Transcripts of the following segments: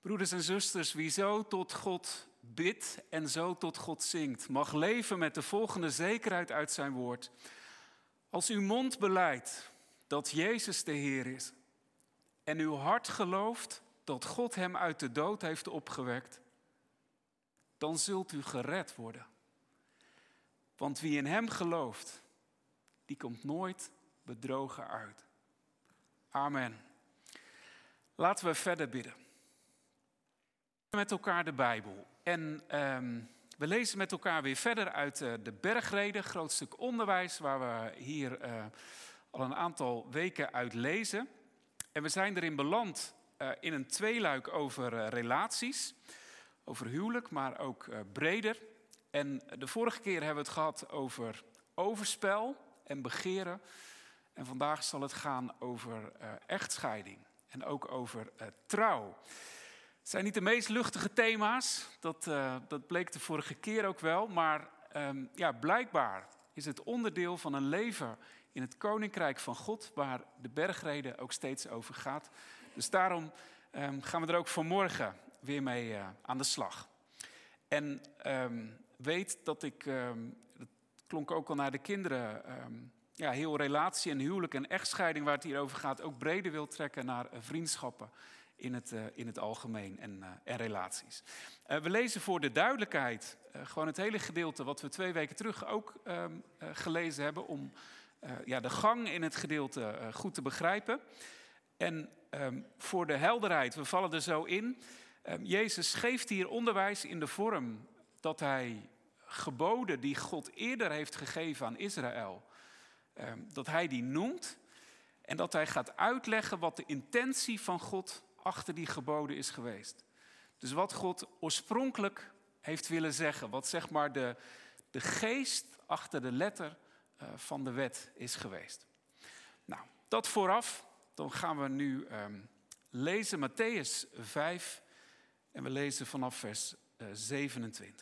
Broeders en zusters, wie zo tot God bidt en zo tot God zingt, mag leven met de volgende zekerheid uit zijn woord. Als uw mond belijdt dat Jezus de Heer is en uw hart gelooft dat God hem uit de dood heeft opgewekt, dan zult u gered worden. Want wie in hem gelooft, die komt nooit bedrogen uit. Amen. Laten we verder bidden. Met elkaar de Bijbel. En we lezen met elkaar weer verder uit de bergreden, groot stuk onderwijs, waar we hier al een aantal weken uit lezen. En we zijn erin beland in een tweeluik over relaties, over huwelijk, maar ook breder. En de vorige keer hebben we het gehad over overspel en begeren. En vandaag zal het gaan over echtscheiding en ook over trouw. Het zijn niet de meest luchtige thema's, dat bleek de vorige keer ook wel. Maar blijkbaar is het onderdeel van een leven in het Koninkrijk van God, waar de bergreden ook steeds over gaat. Dus daarom gaan we er ook vanmorgen weer mee aan de slag. En weet dat ik, dat klonk ook al naar de kinderen, heel relatie en huwelijk en echtscheiding, waar het hier over gaat, ook breder wil trekken naar vriendschappen in het algemeen en relaties. We lezen voor de duidelijkheid gewoon het hele gedeelte wat we 2 weken terug ook gelezen hebben, om de gang in het gedeelte goed te begrijpen. En voor de helderheid, we vallen er zo in. Jezus geeft hier onderwijs in de vorm dat hij geboden die God eerder heeft gegeven aan Israël, dat hij die noemt en dat hij gaat uitleggen wat de intentie van God achter die geboden is geweest. Dus wat God oorspronkelijk heeft willen zeggen, wat zeg maar de geest achter de letter van de wet is geweest. Nou, dat vooraf, dan gaan we nu lezen Mattheüs 5 en we lezen vanaf vers 27.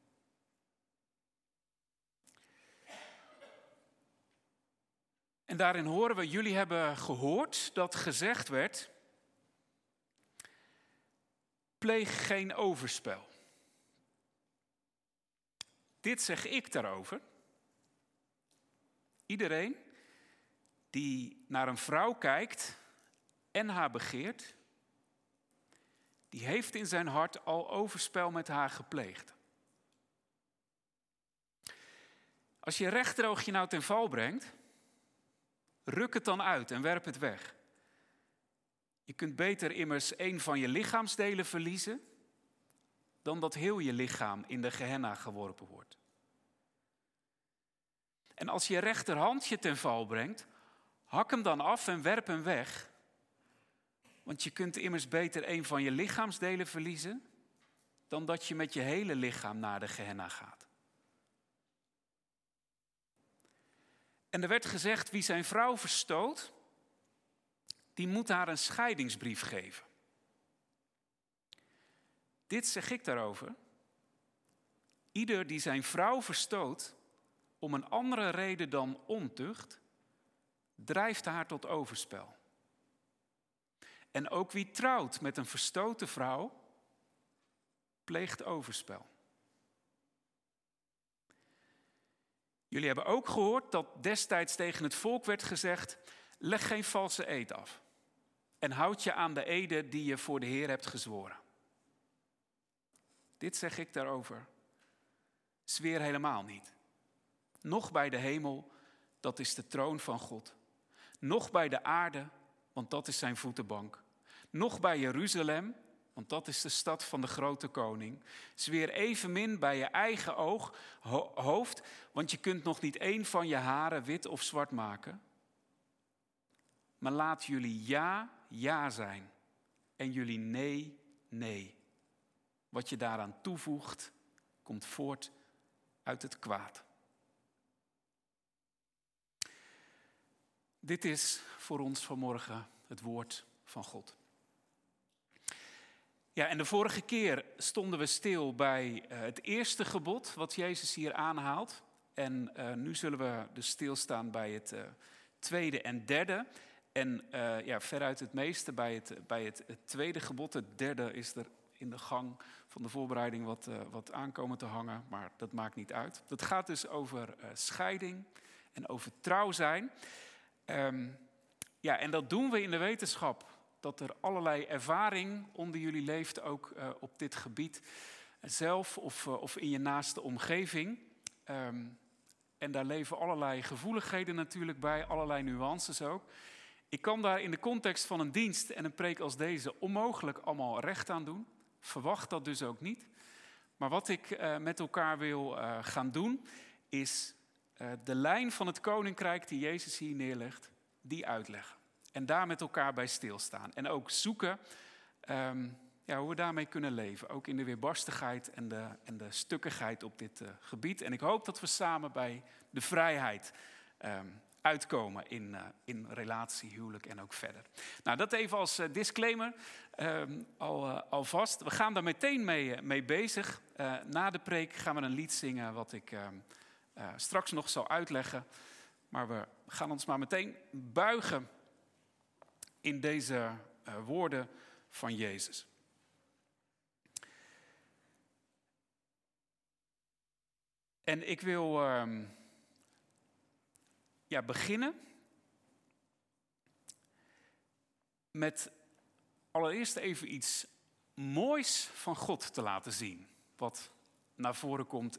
En daarin horen we, jullie hebben gehoord dat gezegd werd, pleeg geen overspel. Dit zeg ik daarover. Iedereen die naar een vrouw kijkt en haar begeert, die heeft in zijn hart al overspel met haar gepleegd. Als je rechteroogje nou ten val brengt, ruk het dan uit en werp het weg. Je kunt beter immers 1 van je lichaamsdelen verliezen, dan dat heel je lichaam in de Gehenna geworpen wordt. En als je rechterhand je ten val brengt, hak hem dan af en werp hem weg. Want je kunt immers beter 1 van je lichaamsdelen verliezen, dan dat je met je hele lichaam naar de Gehenna gaat. En er werd gezegd, wie zijn vrouw verstoot, die moet haar een scheidingsbrief geven. Dit zeg ik daarover. Ieder die zijn vrouw verstoot om een andere reden dan ontucht, drijft haar tot overspel. En ook wie trouwt met een verstoten vrouw, pleegt overspel. Jullie hebben ook gehoord dat destijds tegen het volk werd gezegd, leg geen valse eed af. En houd je aan de ede die je voor de Heer hebt gezworen. Dit zeg ik daarover. Zweer helemaal niet. Noch bij de hemel, dat is de troon van God. Noch bij de aarde, want dat is zijn voetenbank. Noch bij Jeruzalem, want dat is de stad van de grote koning. Zweer evenmin bij je eigen hoofd, want je kunt nog niet 1 van je haren wit of zwart maken. Maar laat jullie ja, ja zijn en jullie nee, nee. Wat je daaraan toevoegt, komt voort uit het kwaad. Dit is voor ons vanmorgen het woord van God. Ja, en de vorige keer stonden we stil bij het eerste gebod wat Jezus hier aanhaalt. En nu zullen we dus stilstaan bij het tweede en derde. En veruit het meeste bij het tweede gebod. Het derde is er in de gang van de voorbereiding wat aankomen te hangen, maar dat maakt niet uit. Dat gaat dus over scheiding en over trouw zijn. En dat doen we in de wetenschap, dat er allerlei ervaring onder jullie leeft, ook op dit gebied zelf of in je naaste omgeving. En daar leven allerlei gevoeligheden natuurlijk bij, allerlei nuances ook. Ik kan daar in de context van een dienst en een preek als deze onmogelijk allemaal recht aan doen. Verwacht dat dus ook niet. Maar wat ik met elkaar wil gaan doen, is de lijn van het koninkrijk die Jezus hier neerlegt, die uitleggen. En daar met elkaar bij stilstaan. En ook zoeken hoe we daarmee kunnen leven. Ook in de weerbarstigheid en de stukkigheid op dit gebied. En ik hoop dat we samen bij de vrijheid uitkomen in relatie, huwelijk en ook verder. Nou, dat even als disclaimer alvast. We gaan daar meteen mee bezig. Na de preek gaan we een lied zingen wat ik straks nog zal uitleggen. Maar we gaan ons maar meteen buigen in deze woorden van Jezus. En ik wil beginnen met allereerst even iets moois van God te laten zien. Wat naar voren komt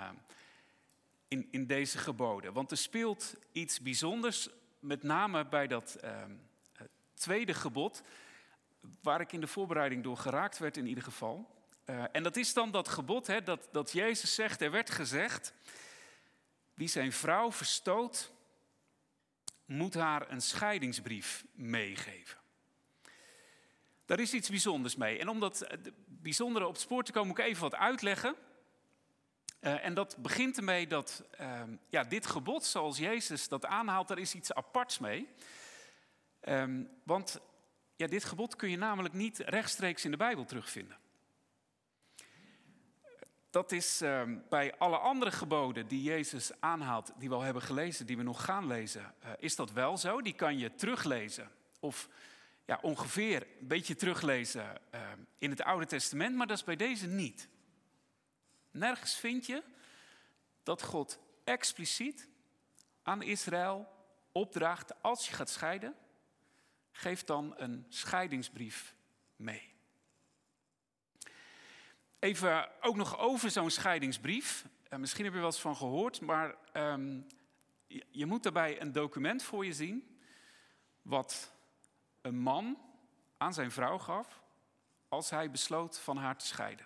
in deze geboden. Want er speelt iets bijzonders, met name bij dat tweede gebod, waar ik in de voorbereiding door geraakt werd in ieder geval. En dat is dan dat gebod, dat Jezus zegt, er werd gezegd, wie zijn vrouw verstoot, moet haar een scheidingsbrief meegeven. Daar is iets bijzonders mee. En om dat bijzondere op het spoor te komen, moet ik even wat uitleggen. En dat begint ermee dat dit gebod, zoals Jezus dat aanhaalt, daar is iets aparts mee. Want dit gebod kun je namelijk niet rechtstreeks in de Bijbel terugvinden. Dat is bij alle andere geboden die Jezus aanhaalt, die we al hebben gelezen, die we nog gaan lezen, is dat wel zo. Die kan je teruglezen of ongeveer een beetje teruglezen in het Oude Testament, maar dat is bij deze niet. Nergens vind je dat God expliciet aan Israël opdraagt, als je gaat scheiden, geef dan een scheidingsbrief mee. Even ook nog over zo'n scheidingsbrief. Misschien heb je er wel eens van gehoord, maar je moet daarbij een document voor je zien wat een man aan zijn vrouw gaf als hij besloot van haar te scheiden.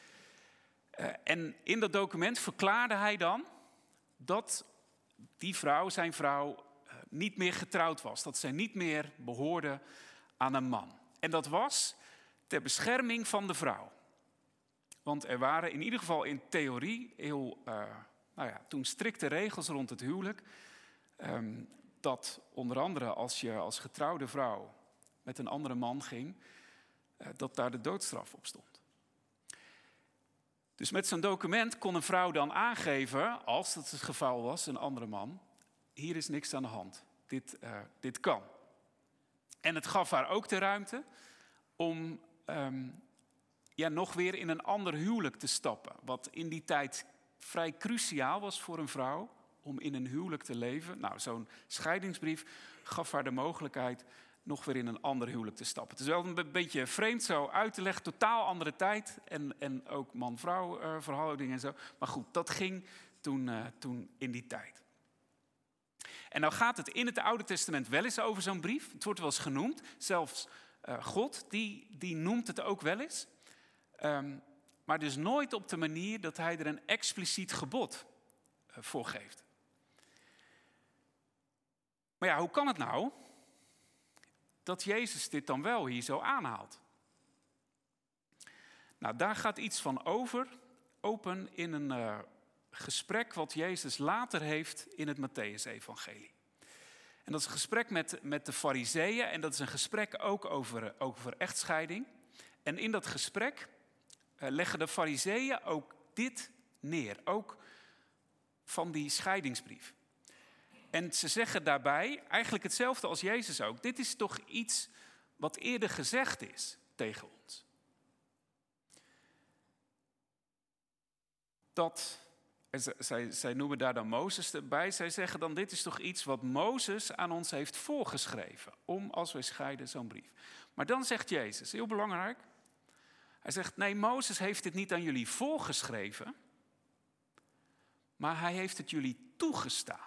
En in dat document verklaarde hij dan dat die vrouw, zijn vrouw, niet meer getrouwd was. Dat zij niet meer behoorde aan een man. En dat was ter bescherming van de vrouw. Want er waren in ieder geval in theorie toen strikte regels rond het huwelijk. Dat onder andere als je als getrouwde vrouw met een andere man ging, dat daar de doodstraf op stond. Dus met zo'n document kon een vrouw dan aangeven, als dat het geval was, een andere man, hier is niks aan de hand. Dit kan. En het gaf haar ook de ruimte om nog weer in een ander huwelijk te stappen. Wat in die tijd vrij cruciaal was voor een vrouw om in een huwelijk te leven. Nou, zo'n scheidingsbrief gaf haar de mogelijkheid nog weer in een ander huwelijk te stappen. Het is wel een beetje vreemd zo uit te leggen, totaal andere tijd en ook man-vrouw verhoudingen en zo. Maar goed, dat ging toen in die tijd. En nou gaat het in het Oude Testament wel eens over zo'n brief. Het wordt wel eens genoemd. Zelfs God, die noemt het ook wel eens. Maar dus nooit op de manier dat hij er een expliciet gebod voor geeft. Maar ja, hoe kan het nou dat Jezus dit dan wel hier zo aanhaalt? Nou, daar gaat iets van open in een gesprek wat Jezus later heeft in het Mattheüs-evangelie. En dat is een gesprek met de Farizeeën en dat is een gesprek ook over echtscheiding. En in dat gesprek leggen de Farizeeën ook dit neer, ook van die scheidingsbrief. En ze zeggen daarbij eigenlijk hetzelfde als Jezus ook. Dit is toch iets wat eerder gezegd is tegen ons. Zij noemen daar dan Mozes erbij. Zij zeggen dan, dit is toch iets wat Mozes aan ons heeft voorgeschreven. Om, als wij scheiden, zo'n brief. Maar dan zegt Jezus, heel belangrijk. Hij zegt, nee, Mozes heeft dit niet aan jullie voorgeschreven. Maar hij heeft het jullie toegestaan.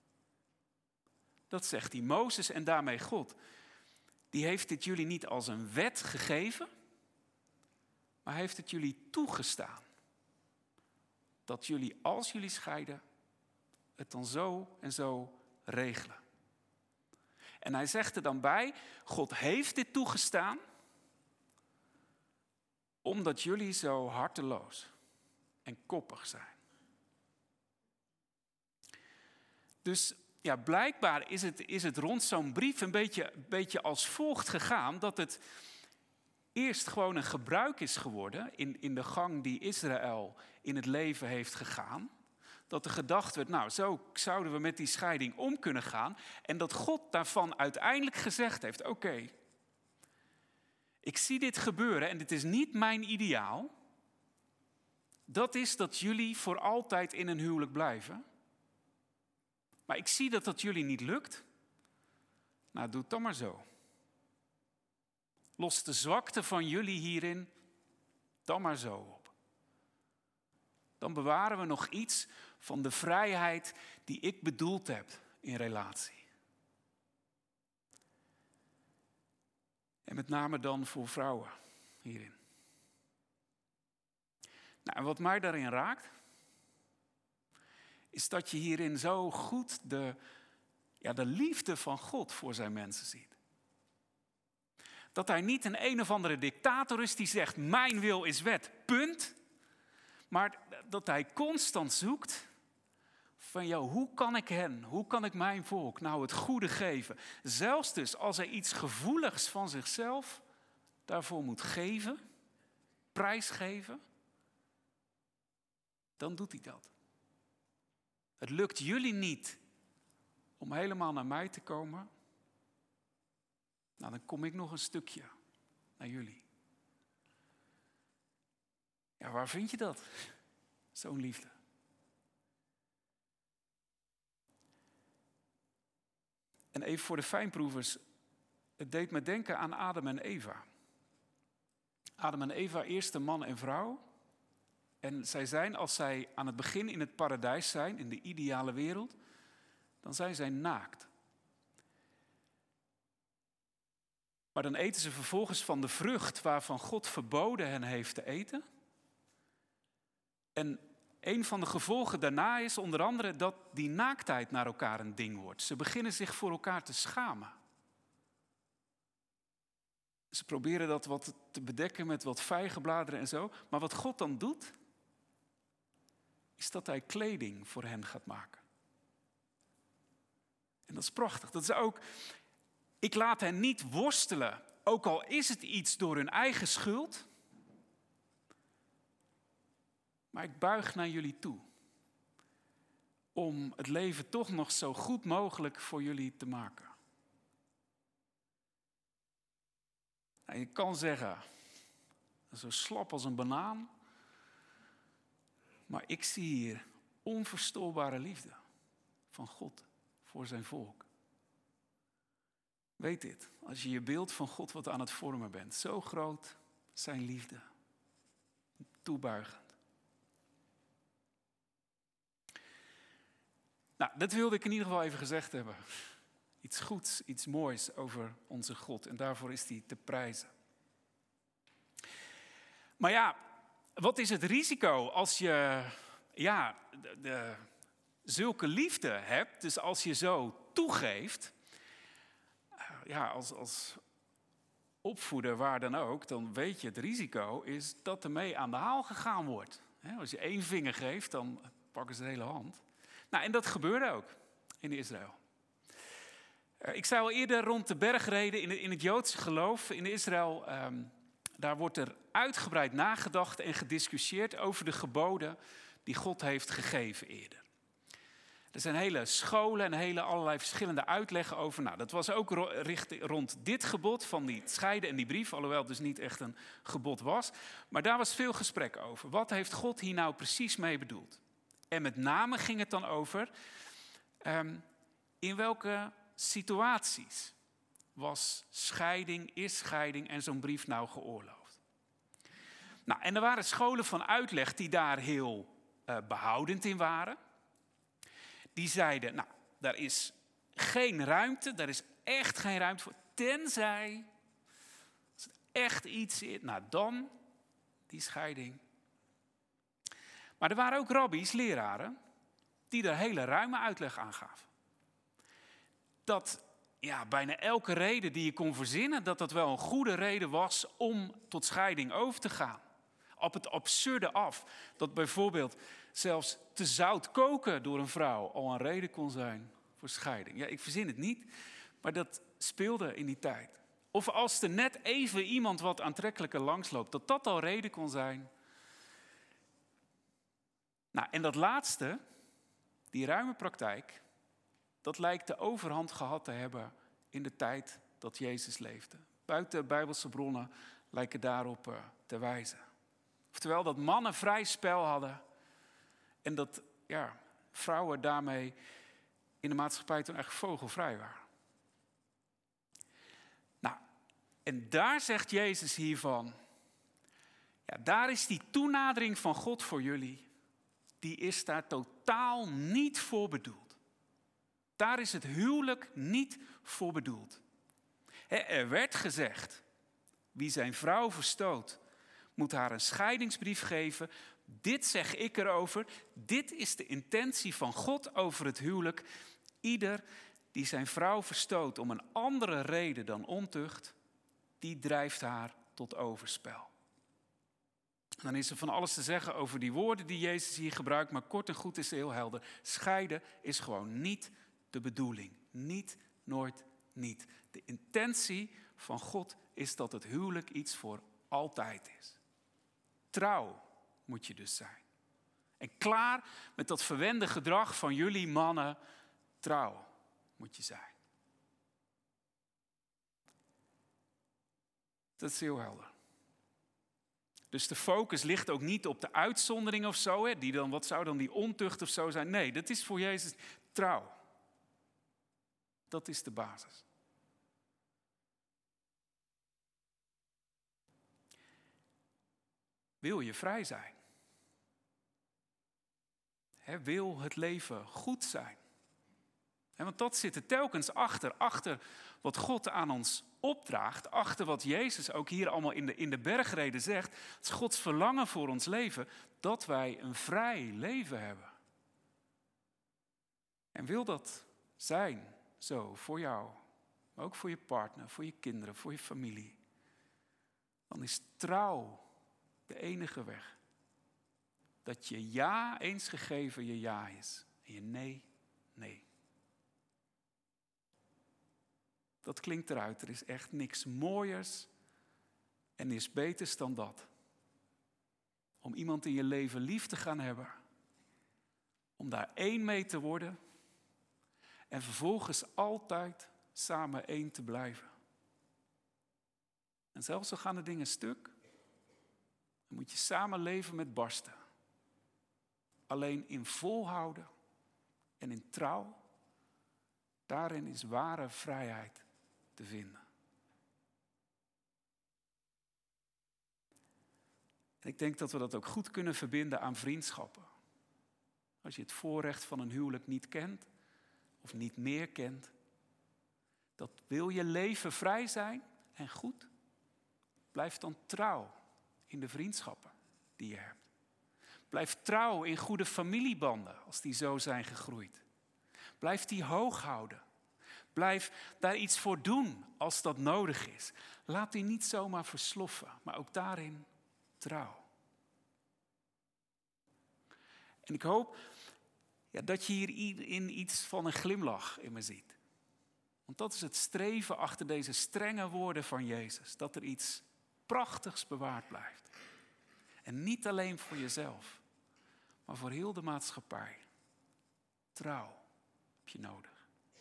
Dat zegt hij, Mozes en daarmee God. Die heeft dit jullie niet als een wet gegeven. Maar heeft het jullie toegestaan. Dat jullie, als jullie scheiden, het dan zo en zo regelen. En hij zegt er dan bij, God heeft dit toegestaan, omdat jullie zo harteloos en koppig zijn. Dus ja, blijkbaar is het rond zo'n brief een beetje als volgt gegaan, dat het eerst gewoon een gebruik is geworden in de gang die Israël in het leven heeft gegaan. Dat er gedacht werd, nou zo zouden we met die scheiding om kunnen gaan. En dat God daarvan uiteindelijk gezegd heeft, oké, ik zie dit gebeuren en dit is niet mijn ideaal. Dat is dat jullie voor altijd in een huwelijk blijven. Maar ik zie dat dat jullie niet lukt. Nou, doe het dan maar zo. Los de zwakte van jullie hierin dan maar zo op. Dan bewaren we nog iets van de vrijheid die ik bedoeld heb in relatie. En met name dan voor vrouwen hierin. Nou, en wat mij daarin raakt, is dat je hierin zo goed de liefde van God voor zijn mensen ziet. Dat hij niet een of andere dictator is die zegt, mijn wil is wet, punt. Maar dat hij constant zoekt van, hoe kan ik mijn volk nou het goede geven? Zelfs dus als hij iets gevoeligs van zichzelf daarvoor moet geven, prijsgeven, dan doet hij dat. Het lukt jullie niet om helemaal naar mij te komen. Nou, dan kom ik nog een stukje naar jullie. Ja, waar vind je dat? Zo'n liefde. En even voor de fijnproevers. Het deed me denken aan Adam en Eva. Adam en Eva, eerste man en vrouw. En zij zijn, als zij aan het begin in het paradijs zijn, in de ideale wereld, dan zijn zij naakt. Maar dan eten ze vervolgens van de vrucht waarvan God verboden hen heeft te eten. En een van de gevolgen daarna is onder andere dat die naaktheid naar elkaar een ding wordt. Ze beginnen zich voor elkaar te schamen. Ze proberen dat wat te bedekken met wat vijgenbladeren en zo. Maar wat God dan doet, is dat hij kleding voor hen gaat maken. En dat is prachtig. Dat is ook, ik laat hen niet worstelen, ook al is het iets door hun eigen schuld. Maar ik buig naar jullie toe. Om het leven toch nog zo goed mogelijk voor jullie te maken. Nou, je kan zeggen, zo slap als een banaan. Maar ik zie hier onverstoorbare liefde van God voor zijn volk. Weet dit, als je je beeld van God wat aan het vormen bent. Zo groot zijn liefde. Toebuigend. Nou, dat wilde ik in ieder geval even gezegd hebben. Iets goeds, iets moois over onze God. En daarvoor is hij te prijzen. Maar ja, wat is het risico als je zulke liefde hebt? Dus als je zo toegeeft, als opvoeder waar dan ook, dan weet je het risico is dat ermee aan de haal gegaan wordt. Als je 1 vinger geeft, dan pakken ze de hele hand. Nou, en dat gebeurde ook in Israël. Ik zei al eerder rond de bergreden in het Joodse geloof in Israël. Daar wordt er uitgebreid nagedacht en gediscussieerd over de geboden die God heeft gegeven eerder. Er zijn hele scholen en allerlei verschillende uitleggen over. Nou, dat was ook rond dit gebod van die scheiden en die brief, alhoewel het dus niet echt een gebod was. Maar daar was veel gesprek over. Wat heeft God hier nou precies mee bedoeld? En met name ging het dan over in welke situaties is scheiding en zo'n brief nou geoorloofd. Nou, en er waren scholen van uitleg die daar heel behoudend in waren. Die zeiden, nou, daar is geen ruimte, daar is echt geen ruimte voor, tenzij als er echt iets is, nou dan die scheiding. Maar er waren ook rabbies, leraren, die daar hele ruime uitleg aan gaven. Dat bijna elke reden die je kon verzinnen, dat wel een goede reden was om tot scheiding over te gaan. Op het absurde af, dat bijvoorbeeld zelfs te zout koken door een vrouw al een reden kon zijn voor scheiding. Ja, ik verzin het niet, maar dat speelde in die tijd. Of als er net even iemand wat aantrekkelijker langsloopt, dat al reden kon zijn. Nou, en dat laatste, die ruime praktijk, dat lijkt de overhand gehad te hebben in de tijd dat Jezus leefde. Buiten Bijbelse bronnen lijken daarop te wijzen. Oftewel dat mannen vrij spel hadden en dat vrouwen daarmee in de maatschappij toen echt vogelvrij waren. Nou, en daar zegt Jezus hiervan, daar is die toenadering van God voor jullie, die is daar totaal niet voor bedoeld. Daar is het huwelijk niet voor bedoeld. Er werd gezegd, wie zijn vrouw verstoot, moet haar een scheidingsbrief geven. Dit zeg ik erover. Dit is de intentie van God over het huwelijk. Ieder die zijn vrouw verstoot om een andere reden dan ontucht, die drijft haar tot overspel. Dan is er van alles te zeggen over die woorden die Jezus hier gebruikt, maar kort en goed is het heel helder. Scheiden is gewoon niet de bedoeling. Niet, nooit, niet. De intentie van God is dat het huwelijk iets voor altijd is. Trouw moet je dus zijn. En klaar met dat verwende gedrag van jullie mannen. Trouw moet je zijn. Dat is heel helder. Dus de focus ligt ook niet op de uitzondering of zo. Die dan, wat zou dan die ontucht of zo zijn? Nee, dat is voor Jezus trouw. Dat is de basis. Wil je vrij zijn? Wil het leven goed zijn? Want dat zit er telkens achter wat God aan ons opdraagt, achter wat Jezus ook hier allemaal in de bergreden zegt. Het is Gods verlangen voor ons leven, dat wij een vrij leven hebben. En wil dat zijn zo voor jou, maar ook voor je partner, voor je kinderen, voor je familie, dan is trouw de enige weg. Dat je ja eens gegeven je ja is en je nee, nee. Dat klinkt eruit. Er is echt niks mooiers en niks beters dan dat. Om iemand in je leven lief te gaan hebben. Om daar één mee te worden. En vervolgens altijd samen één te blijven. En zelfs al gaan de dingen stuk, dan moet je samen leven met barsten. Alleen in volhouden en in trouw, daarin is ware vrijheid te vinden. En ik denk dat we dat ook goed kunnen verbinden aan vriendschappen. Als je het voorrecht van een huwelijk niet kent, of niet meer kent, dat wil je leven vrij zijn en goed, blijf dan trouw in de vriendschappen die je hebt. Blijf trouw in goede familiebanden als die zo zijn gegroeid. Blijf die hoog houden. Blijf daar iets voor doen als dat nodig is. Laat die niet zomaar versloffen, maar ook daarin trouw. En ik hoop dat je hierin iets van een glimlach in me ziet. Want dat is het streven achter deze strenge woorden van Jezus. Dat er iets prachtigs bewaard blijft. En niet alleen voor jezelf, maar voor heel de maatschappij. Trouw. heb je nodig.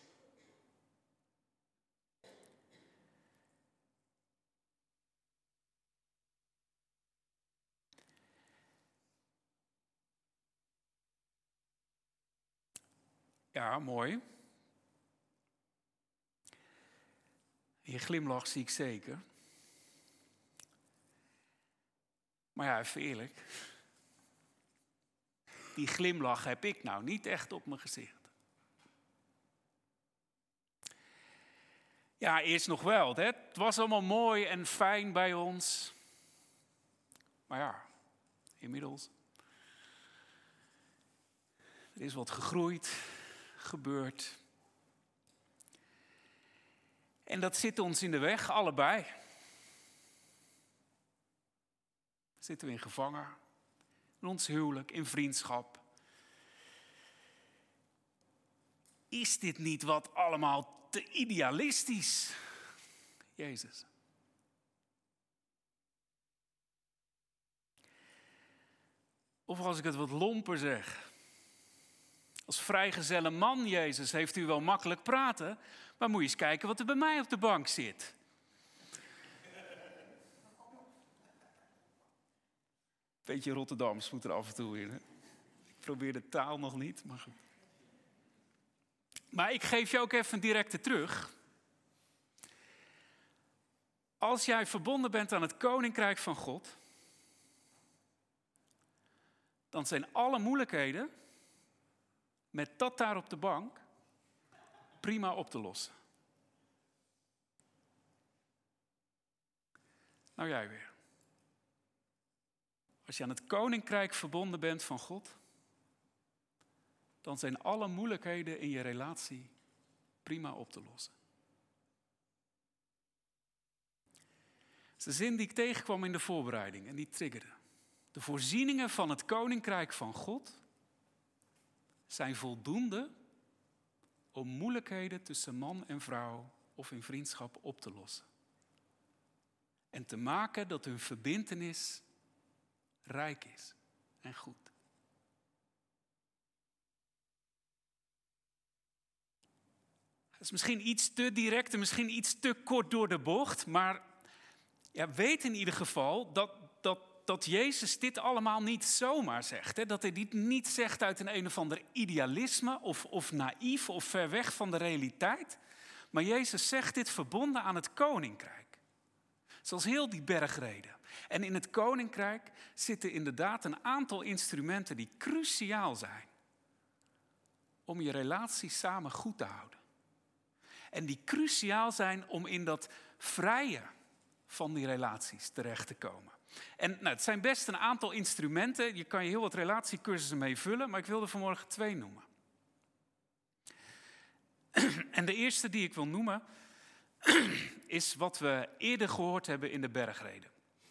Ja, mooi. Je glimlach zie ik zeker. Maar ja, even eerlijk. Die glimlach heb ik nou niet echt op mijn gezicht. Ja, eerst nog wel. Hè? Het was allemaal mooi en fijn bij ons. Maar ja, inmiddels. Er is wat gegroeid, gebeurd. En dat zit ons in de weg, allebei. Zitten we in gevangen. In ons huwelijk, in vriendschap. Is dit niet wat allemaal te idealistisch, Jezus? Of als ik het wat lomper zeg. Als vrijgezelle man, Jezus, heeft u wel makkelijk praten. Maar moet je eens kijken wat er bij mij op de bank zit. Beetje Rotterdams moet er af en toe in. Hè? Ik probeer de taal nog niet, maar goed. Maar ik geef je ook even een directe terug. Als jij verbonden bent aan het koninkrijk van God, dan zijn alle moeilijkheden met dat daar op de bank prima op te lossen. Nou jij weer. Als je aan het koninkrijk verbonden bent van God, dan zijn alle moeilijkheden in je relatie prima op te lossen. Dat is de zin die ik tegenkwam in de voorbereiding en die triggerde. De voorzieningen van het koninkrijk van God zijn voldoende om moeilijkheden tussen man en vrouw of in vriendschap op te lossen. En te maken dat hun verbintenis rijk is en goed. Dat is misschien iets te direct en misschien iets te kort door de bocht, maar ja, weet in ieder geval dat Jezus dit allemaal niet zomaar zegt. Hè? Dat hij dit niet zegt uit een of ander idealisme of naïef of ver weg van de realiteit. Maar Jezus zegt dit verbonden aan het koninkrijk. Zoals heel die bergreden. En in het koninkrijk zitten inderdaad een aantal instrumenten die cruciaal zijn om je relatie samen goed te houden. En die cruciaal zijn om in dat vrije van die relaties terecht te komen. En nou, het zijn best een aantal instrumenten. Je kan je heel wat relatiecursussen mee vullen, maar ik wil er vanmorgen 2 noemen. En de eerste die ik wil noemen is wat we eerder gehoord hebben in de bergreden.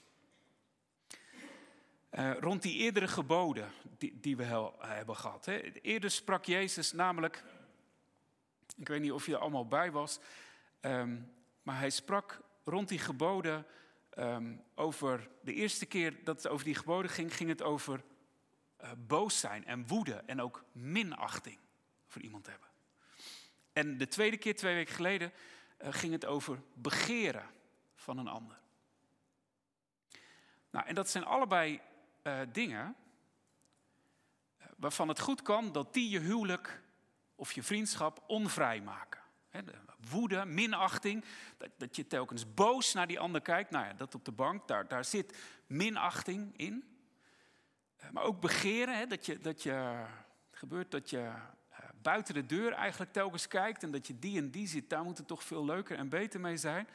Rond die eerdere geboden die we hebben gehad. Hè. Eerder sprak Jezus namelijk, ik weet niet of je er allemaal bij was, maar hij sprak rond die geboden over de eerste keer dat het over die geboden ging het over boos zijn en woede en ook minachting voor iemand hebben. En de tweede keer, 2 weken geleden, ging het over begeren van een ander. Nou, en dat zijn allebei dingen waarvan het goed kan dat die je huwelijk of je vriendschap onvrij maken. Woede, minachting, dat je telkens boos naar die ander kijkt. Nou ja, dat op de bank, daar zit minachting in. Maar ook begeren, dat je buiten de deur eigenlijk telkens kijkt en dat je die en die ziet, daar moet het toch veel leuker en beter mee zijn.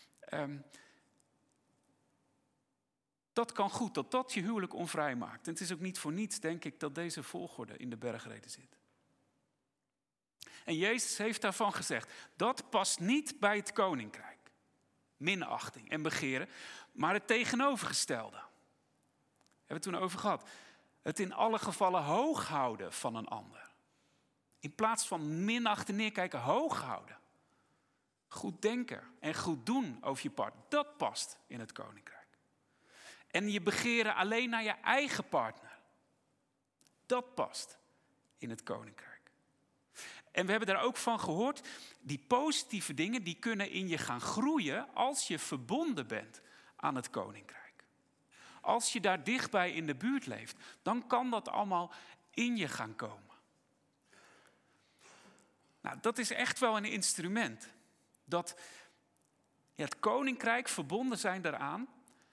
Dat kan goed, dat je huwelijk onvrij maakt. En het is ook niet voor niets, denk ik, dat deze volgorde in de bergreden zit. En Jezus heeft daarvan gezegd, dat past niet bij het koninkrijk. Minachting en begeren, maar het tegenovergestelde. Daar hebben we het toen over gehad. Het in alle gevallen hoog houden van een ander. In plaats van minachten neerkijken, hoog houden. Goed denken en goed doen over je partner. Dat past in het koninkrijk. En je begeren alleen naar je eigen partner. Dat past in het koninkrijk. En we hebben daar ook van gehoord, die positieve dingen die kunnen in je gaan groeien als je verbonden bent aan het koninkrijk. Als je daar dichtbij in de buurt leeft, dan kan dat allemaal in je gaan komen. Nou, dat is echt wel een instrument. Dat het koninkrijk verbonden zijn daaraan.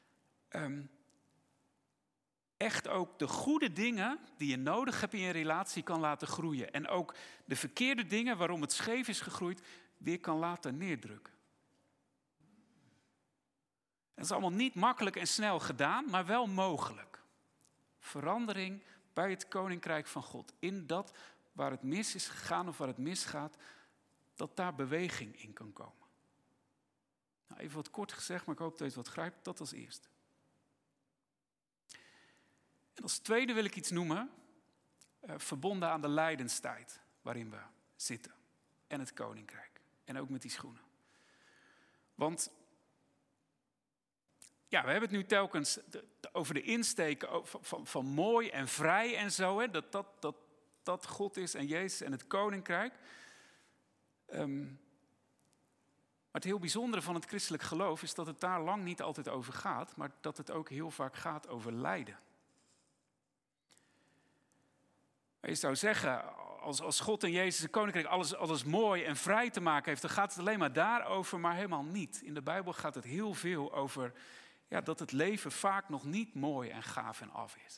Echt ook de goede dingen die je nodig hebt in je relatie kan laten groeien. En ook de verkeerde dingen waarom het scheef is gegroeid, weer kan laten neerdrukken. Het is allemaal niet makkelijk en snel gedaan, maar wel mogelijk. Verandering bij het koninkrijk van God. In dat waar het mis is gegaan of waar het misgaat, dat daar beweging in kan komen. Nou, even wat kort gezegd, maar ik hoop dat je het wat grijpt. Dat als eerste. En als tweede wil ik iets noemen, verbonden aan de lijdenstijd waarin we zitten. En het koninkrijk. En ook met die schoenen. Want ja, we hebben het nu telkens over de insteek van mooi en vrij en zo. Hè, dat God is en Jezus en het koninkrijk. Maar het heel bijzondere van het christelijk geloof is dat het daar lang niet altijd over gaat. Maar dat het ook heel vaak gaat over lijden. Je zou zeggen, als God en Jezus het koninkrijk alles mooi en vrij te maken heeft, dan gaat het alleen maar daarover, maar helemaal niet. In de Bijbel gaat het heel veel over dat het leven vaak nog niet mooi en gaaf en af is.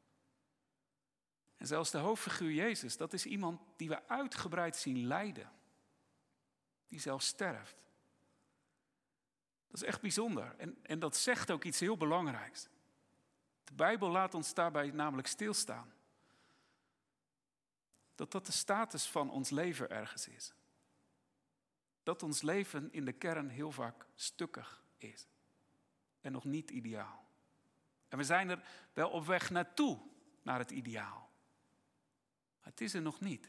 En zelfs de hoofdfiguur Jezus, dat is iemand die we uitgebreid zien lijden. Die zelfs sterft. Dat is echt bijzonder. En dat zegt ook iets heel belangrijks. De Bijbel laat ons daarbij namelijk stilstaan. Dat de status van ons leven ergens is. Dat ons leven in de kern heel vaak stukkig is. En nog niet ideaal. En we zijn er wel op weg naartoe, naar het ideaal. Maar het is er nog niet.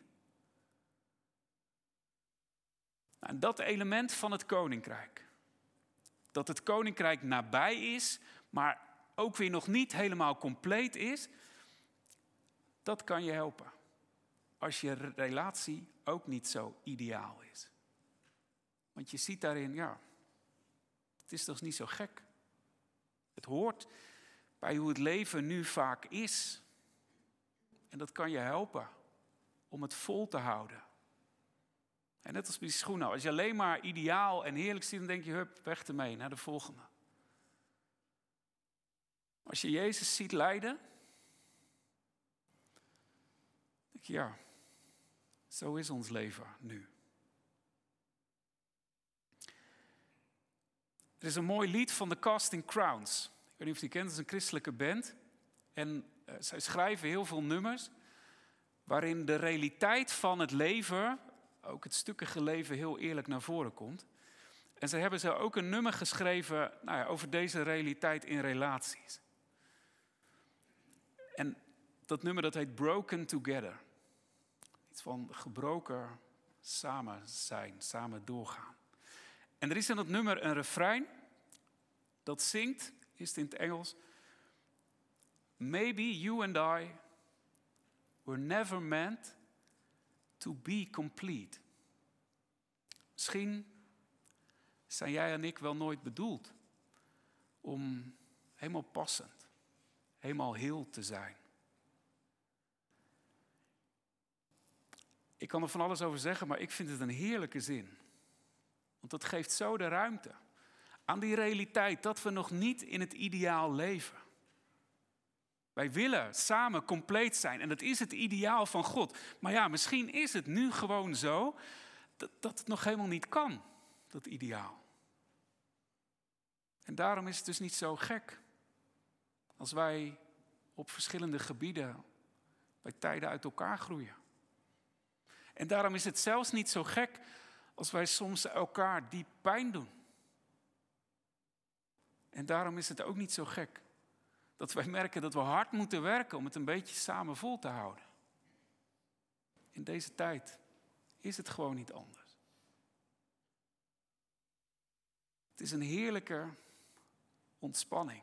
En dat element van het koninkrijk. Dat het koninkrijk nabij is, maar ook weer nog niet helemaal compleet is. Dat kan je helpen. Als je relatie ook niet zo ideaal is. Want je ziet daarin, het is toch niet zo gek. Het hoort bij hoe het leven nu vaak is. En dat kan je helpen om het vol te houden. En net als bij die schoenen, als je alleen maar ideaal en heerlijk ziet, dan denk je, hup, weg ermee, naar de volgende. Als je Jezus ziet lijden, denk je, zo is ons leven nu. Er is een mooi lied van de Casting Crowns. Ik weet niet of je die kent, het is een christelijke band. En zij schrijven heel veel nummers waarin de realiteit van het leven, ook het stukkige leven, heel eerlijk naar voren komt. En ze hebben ook een nummer geschreven over deze realiteit in relaties. En dat nummer dat heet Broken Together. Iets van gebroken samen zijn, samen doorgaan. En er is in dat nummer een refrein dat zingt, is het in het Engels. Maybe you and I were never meant to be complete. Misschien zijn jij en ik wel nooit bedoeld om helemaal passend, helemaal heel te zijn. Ik kan er van alles over zeggen, maar ik vind het een heerlijke zin. Want dat geeft zo de ruimte aan die realiteit dat we nog niet in het ideaal leven. Wij willen samen compleet zijn en dat is het ideaal van God. Maar misschien is het nu gewoon zo dat het nog helemaal niet kan, dat ideaal. En daarom is het dus niet zo gek als wij op verschillende gebieden bij tijden uit elkaar groeien. En daarom is het zelfs niet zo gek als wij soms elkaar diep pijn doen. En daarom is het ook niet zo gek dat wij merken dat we hard moeten werken om het een beetje samen vol te houden. In deze tijd is het gewoon niet anders. Het is een heerlijke ontspanning.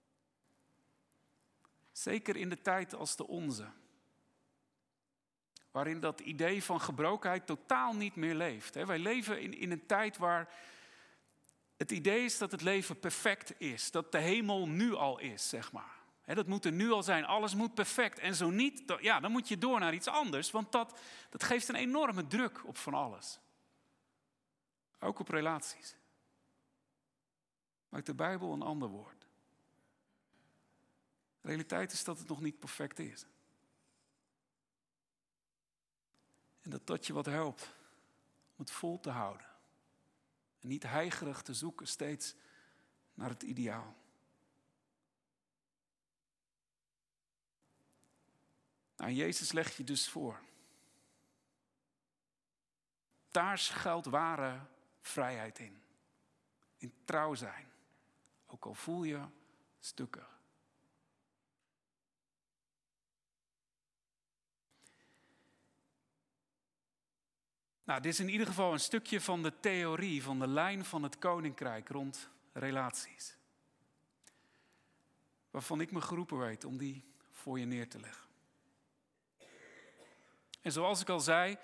Zeker in de tijd als de onze. waarin dat idee van gebrokenheid totaal niet meer leeft. Wij leven in een tijd waar het idee is dat het leven perfect is. Dat de hemel nu al is, zeg maar. Dat moet er nu al zijn, alles moet perfect. En zo niet, dan moet je door naar iets anders. Want dat geeft een enorme druk op van alles. Ook op relaties. Maar uit de Bijbel een ander woord. De realiteit is dat het nog niet perfect is. En dat je wat helpt om het vol te houden. En niet heigerig te zoeken steeds naar het ideaal. Nou, Jezus legt je dus voor. Daar schuilt ware vrijheid in. In trouw zijn. Ook al voel je stukken. Nou, dit is in ieder geval een stukje van de theorie, van de lijn van het koninkrijk rond relaties. Waarvan ik me geroepen weet om die voor je neer te leggen. En zoals ik al zei,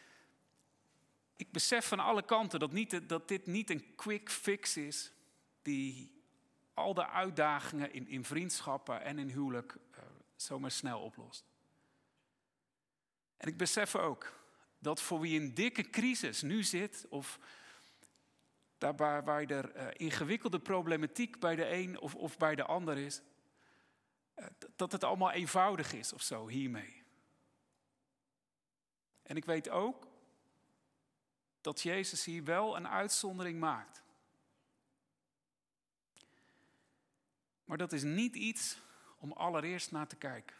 ik besef van alle kanten dat dit niet een quick fix is die al de uitdagingen in vriendschappen en in huwelijk zomaar snel oplost. En ik besef ook dat voor wie een dikke crisis nu zit, of daarbij waar er ingewikkelde problematiek bij de een of bij de ander is, dat het allemaal eenvoudig is of zo hiermee. En ik weet ook dat Jezus hier wel een uitzondering maakt. Maar dat is niet iets om allereerst naar te kijken.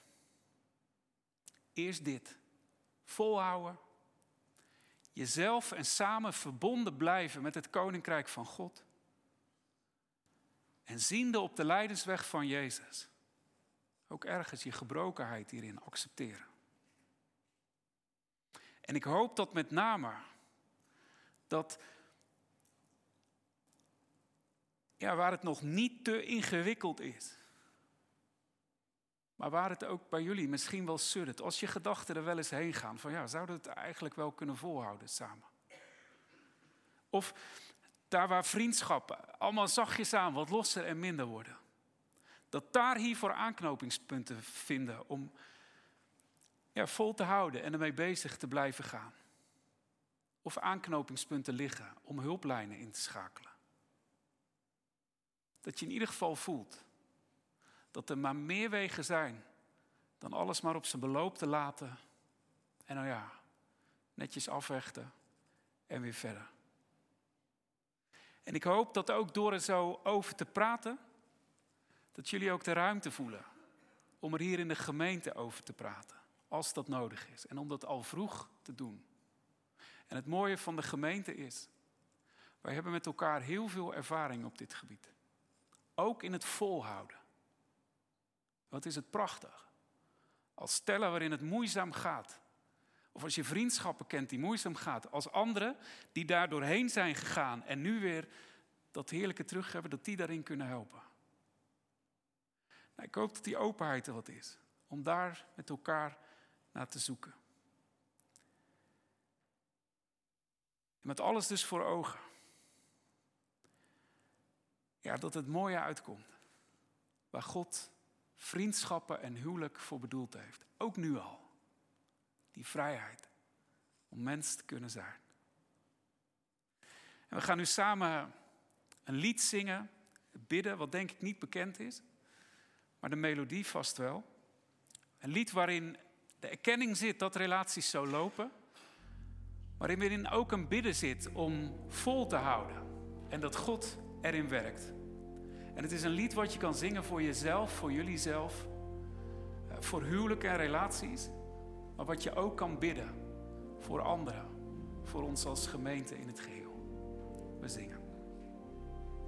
Eerst dit. Volhouden. Jezelf en samen verbonden blijven met het koninkrijk van God. En ziende op de lijdensweg van Jezus. Ook ergens je gebrokenheid hierin accepteren. En ik hoop dat met name dat waar het nog niet te ingewikkeld is, maar waar het ook bij jullie misschien wel suddert, als je gedachten er wel eens heen gaan, van zouden we het eigenlijk wel kunnen volhouden samen? Of daar waar vriendschappen allemaal zachtjes aan wat losser en minder worden, dat daar hiervoor aanknopingspunten vinden om vol te houden en ermee bezig te blijven gaan. Of aanknopingspunten liggen om hulplijnen in te schakelen. Dat je in ieder geval voelt dat er maar meer wegen zijn dan alles maar op zijn beloop te laten. En netjes afhechten en weer verder. En ik hoop dat ook door er zo over te praten, dat jullie ook de ruimte voelen om er hier in de gemeente over te praten. Als dat nodig is. En om dat al vroeg te doen. En het mooie van de gemeente is, wij hebben met elkaar heel veel ervaring op dit gebied. Ook in het volhouden. Wat is het prachtig. Als stellen waarin het moeizaam gaat. Of als je vriendschappen kent die moeizaam gaat. Als anderen die daar doorheen zijn gegaan en nu weer dat heerlijke terug hebben, dat die daarin kunnen helpen. Nou, ik hoop dat die openheid er wat is. Om daar met elkaar naar te zoeken. En met alles dus voor ogen. Dat het mooie uitkomt. Waar God vriendschappen en huwelijk voor bedoeld heeft. Ook nu al. Die vrijheid. Om mens te kunnen zijn. En we gaan nu samen een lied zingen. Bidden, wat denk ik niet bekend is. Maar de melodie vast wel. Een lied waarin de erkenning zit dat relaties zo lopen. Waarin ook een bidden zit om vol te houden. En dat God erin werkt. En het is een lied wat je kan zingen voor jezelf, voor jullie zelf. Voor huwelijk en relaties. Maar wat je ook kan bidden voor anderen. Voor ons als gemeente in het geheel. We zingen.